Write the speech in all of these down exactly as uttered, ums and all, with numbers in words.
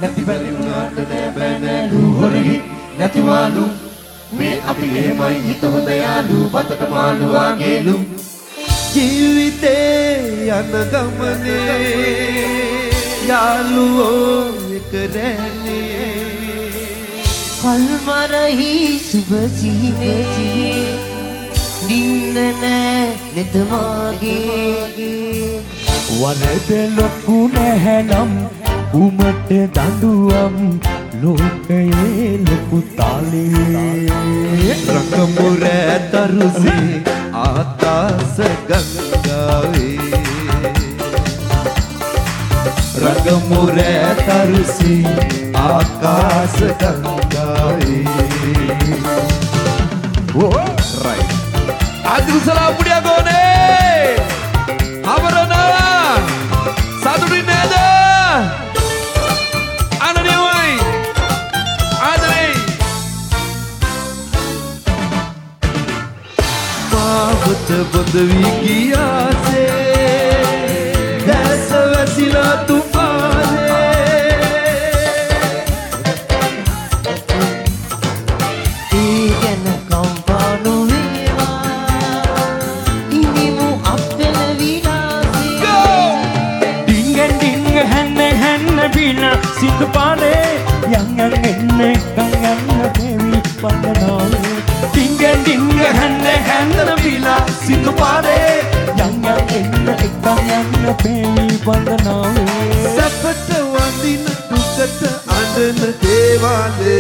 නැති බැරි වුණාට නෑ බෑ නෑලු හොරහි නැතිවාලු මේ අපි එහෙමයි හිත හොඳ යාලු බතට මාළු වාගේලු ජීවිතේ යන ගමනේ යාළුවෝ එක රැනේ කල්මරහි සුබ ජීවිතේ නින්න නෑ නෙතමාගේ වරද ලොකු නැහැනම් උමට දඬුවම් ලෝකයේ ලොකු තාලේ රකමුර තරුසේ ආකාශ ගංගාවේ රකමුර තරුසේ ආකාශ ගංගාවේ Oh, right. Adil salam punya gone. Amarana. Satu di nada. Ana dia wai. Adri. Mahabut bodwi kiya se. Dasa wasila tufane. Igana kampanu viva. Inimu appena vinasi. Go. ding ding hanne hanne bina sindu pare yang yang enne kangan devi pandanawe ding ding hanne hanne bina sindu pare yang yang enne kangan devi pandanawe Sapata wandina dukata andana devale.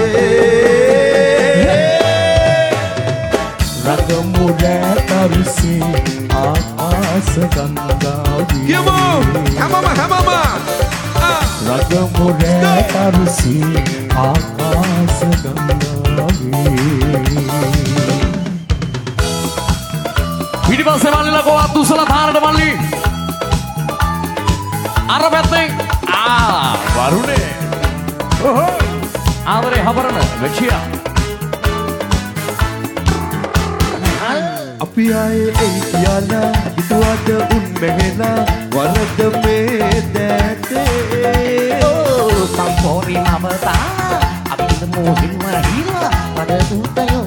ragamura tarusi aakaasa gangavi Come on. Hamama hamama. Ah. ragamura tarusi aakaasa gangavi පිටිපස්සේ මල්ලිලා කොහොමද දුසලා තාරට මල්ලි අර පැත්තෙන් ආ වරුනේ ඔහො ආවරේ හබරන වෙච්චියා අපි ආයේ එයි කියලා හිතුවද උන් මෙහෙලා වරද මේ දැතේ Oh, kampori mabata. Abi temu hingga hila pada tutayo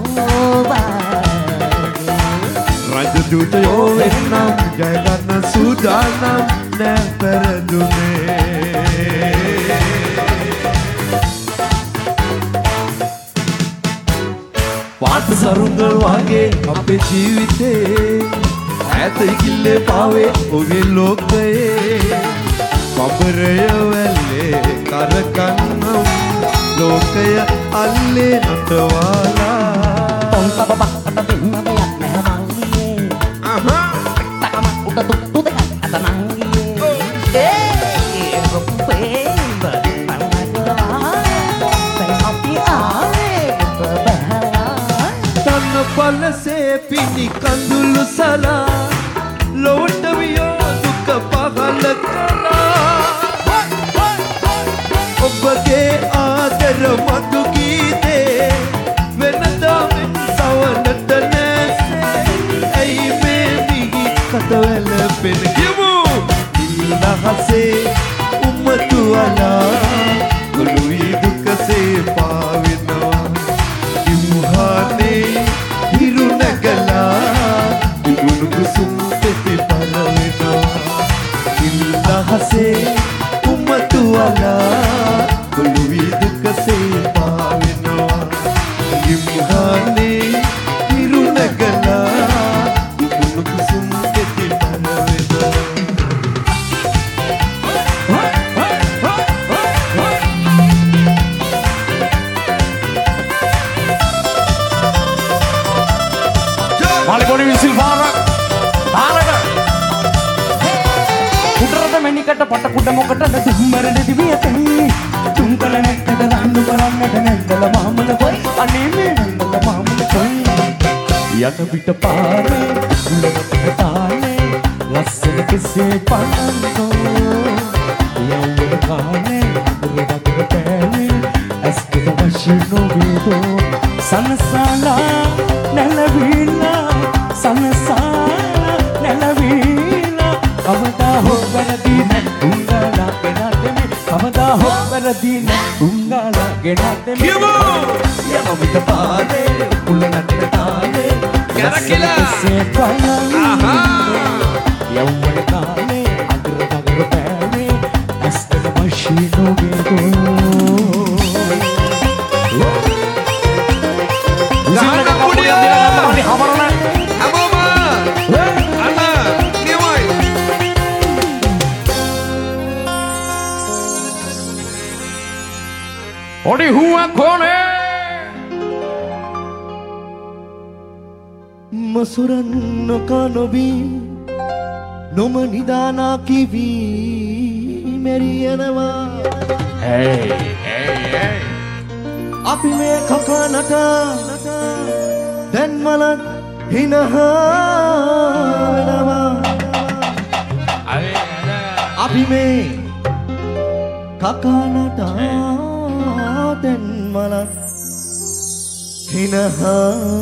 bagi. රජ දූතයෝ වෙන්නම් ජය ගන්න සූදානම් නෑ පෙරදුනේ පාට සරුංගල් වගේ අපේ ජීවිතේ ඈත ඉකිල්ලේ පාවේ ඔගේ ලෝකයේ පබරය වැල්ලේ කරකන්නම් ලෝකය අල්ලේ නටවාලා Tong tababak kata bina bayak meh mangi. Aha. Tak amat udah tuh tuh dekat ada mangi. Eh, rompe berpandai gerai. Saya api ale berbahaya. තන්න පලසේ පිණි කඳුළු සලා ලොවට වියෝ දුක පහල කලා ඔබගේ ආදර මතු ගීතේ වෙනදාමෙන් සවනට නැසේ ඇයි මේ මිහි කතවැල පෙන කියමු ඉල්දහසේ උම්මතු අලා ගොළුයි දුකසේ පාවෙනවා ඉමුහානේ හිරු නැගලා ඉගුණු කුසුම් පෙති පල වෙනවා ඉල්දහසේ උම්මතු අලා ගොළුයි දුකසේ පාවෙනවා ඉමුහානේ හිරු නැගලා ඉගුණු කුසුම් පෙති පල වෙනවා මල්ලි විසිල් පාරක් තාරට උඩරට මැණිකට පට කුඩ මොකටද දුම්බරට දිවියතනි තුන්කල නැක්කද රණ්ඩු කරන්නට නැන්දල මාමල කොයි අනේ මේ නැන්දල මාමල කොයි යට පිට පාරේ උලකට තාලේ ලස්සන කෙසේ පන්නන්නෝ යවුන කානේ උරකට පෑනේ ඇස්කද වශී නොවේදෝ සනසලා නැලවිලා සනසලා නැලවිලා කවදා හොබරදී නැතුණලා පෙනතෙමි කවදා හොබර වැරදි උංගලා ගෙනත් කියමු යම විත පානේ කුල නටන තානේ කැරකිලා ආහා යවුවන කාලේ අගර නගර පෑනේ ඇස්තන මෂීනෝගේ ගෝ ගහන්න පුඩියෝ අපි හමරන හැමෝම අන්න නියමයි ඔඩි හුවක් කොනේ මසුරන් නොකනොබී නොම නිදානා කිවී මෙරියනවා hey hey hey අපි මේ කකනට දැන් මලත් හිනහා වෙනවා අපි මේ කකනට දැන් මලත් හිනහා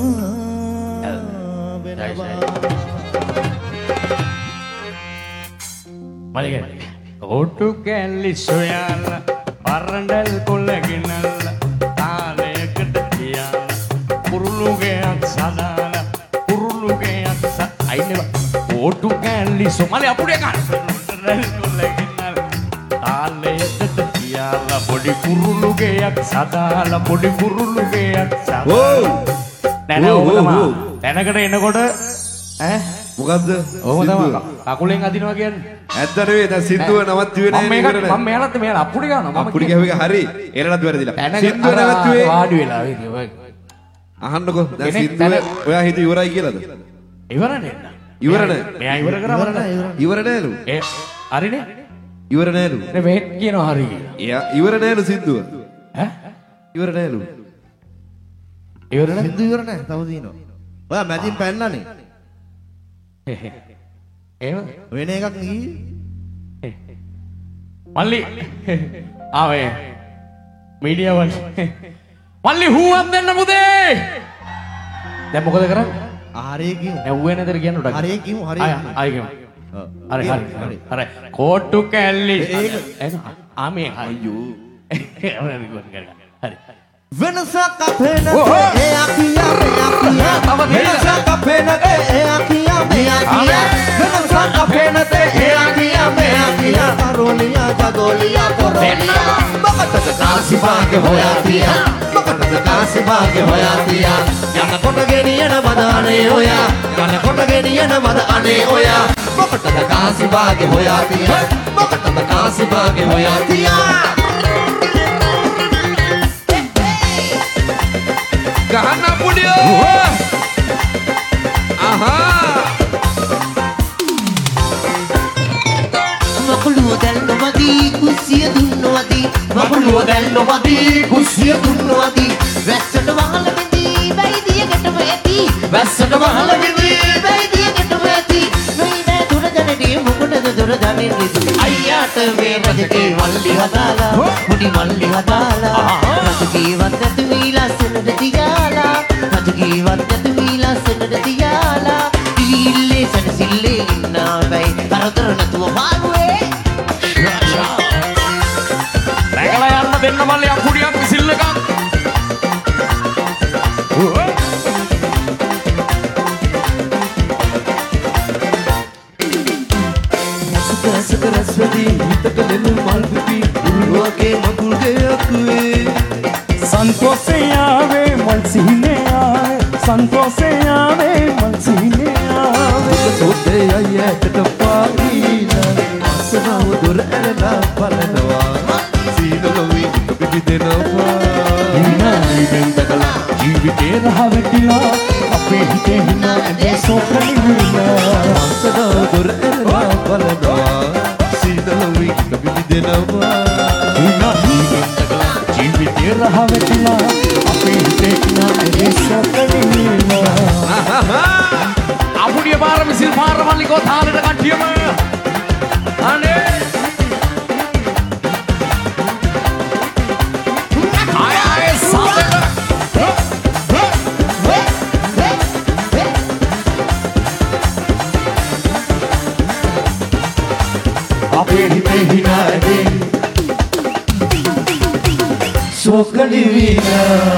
මලික ඔටු කැලි සොයාලා පරණල් කොල්ලගෙනල්ලා තාලයකට තියාලා කුරුළුගයක් සදාලා කුරුළුගයක් ස අයිනේ ඔටු කැලි සොමලේ අපුඩේ ගන්න කොල්ලගෙනල්ලා තාලයකට තියාලා පොඩි කුරුළුගයක් සදාලා පොඩි කුරුළුගයක් සදාලා ඕ නෑ නෑ ඔබ තමයි දැනකට එනකොට ඈ මොකද්ද ඔහොම තමයි කකුලෙන් අදිනවා කියන්නේ ඇත්ත නෙවෙයි දැන් සින්දුව නවත්තුවේ මම නේ මේකට මම මෙයාලත් මෙයාලා අපුඩි ගන්නවා මම අපුඩි ගැහුව එක හරි එලනත් වැරදිලා සින්දුව සින්දුව නවත්තුවේ වාඩි වෙලා වගේ අහන්නකෝ දැන් කෙනෙක් සින්දුව දැන- ඔයා හිතුව ඉවරයි කියලාද ඉවර නේද ඉවර නෑ මෙයා ඉවර කරවන්න ඉවර නෑලු ඒ හරිනේ ඉවර නෑලු නේ වෙහෙත් කියනවා හරි කියලා එයා ඉවර නෑලු සින්දුව ඈ ඉවර නෑලු ඉවර නේද සින්දු ඉවර නැහැ තව දිනවා ඔයා මැදින් පැන්නනේ එහෙම වෙන එකක් නේ මල්ලි ආවේ මීඩියා වල මල්ලි හුවක් දෙන්න පුතේ දැන් මොකද කරන්නේ ආරේ කියමු නැව්වේ නැතර කියන්න උඩ හරේ කියමු හරේ ආය කියමු. ආය කියමු ඔව්. හරි හරි හරි. හරි කෝට්ටු කැල්ලි ඒක. එන ආමේ අයියෝ හරි වෙනසක් අපේ ඔහො. නැතේ ඒ අකියා මේ අකියා තව තියෙන. වෙනසක් අපේ නැතේ ඒ අකියා මේ අකියා වෙනසක් අපේ නැතේ ඒ අකියා මේ අකියා කරෝලියා ජගෝලියා කරෝලියා මොකටද කාසි භාග්‍ය හොයා තියා මොකටද කාසි භාග්‍ය හොයා තියා යනකොට ගෙනියන බදානේ ඔයා යනකොට ගෙනියන බද අනේ ඔයා මොකටද කාසි භාග්‍ය හොයා තියා මොකටද කාසි භාග්‍ය හොයා තියා ගහන්න පුඩියෝ ආහා මකුළුව දැල් නොවදී කුස්සිය දුන්නවදී මකුළුව දැල් නොවදී කුස්සිය දුන්නවදී වැස්සට වහල බිඳී බැයිදියකටම ඇති වැස්සට වහල බිඳී බැයිදියකටම ඇති නොයි නෑ දුර දැනදී මොකටද දුර දැනෙන්නේ අයියාට මේ රජකේ මල්ලි හදාලා මුඩි මල්ලි හදාලා රජකේ වත්තට වීලා සෙනට තියාලා රජකේ වත්තට වීලා සෙනට තියාලා ඉල්ලේ සැනසිල්ලේ ඉන්නා බැයි තරතර නැතුව මාළුවේ රැකලා යන්න දෙන්න මල්ලි අපුඩියක් විසිල් එකක් සුකසක රස්වදී හිතට දෙනු මල් පිපි උරුවගේ මකුල් දෙයක් වේ संतोषे आवे मन सीने आवे संतोषे आवे मन सीने आवे සෝතේ අයියට පාගීලා අසනව දොර ඇරලා බලනවා සීනලොවි පිපි දෙනවා හිනායිෙන් දකලා ජීවිතේ රහ වැටිලා අපේ හිතේ හිනා ඇඳේ සෝකලි වෙලා අසනව දොර ඇරලා බලනවා සීනලොවි පිපි දෙනවා හිනායිෙන් දකලා ජීවිතේ රහ වැටිලා අපේ හිතේ හිනා ඇඳේ සෝකලි වෙලා අපුඩිය පාර විසිල් පාර මල්ලිකෝ තාලෙට කට්ටියම අනේ ආය ආය සාදක අපේ හිතේ හිනා ඇඳේ ශෝක නිවිලා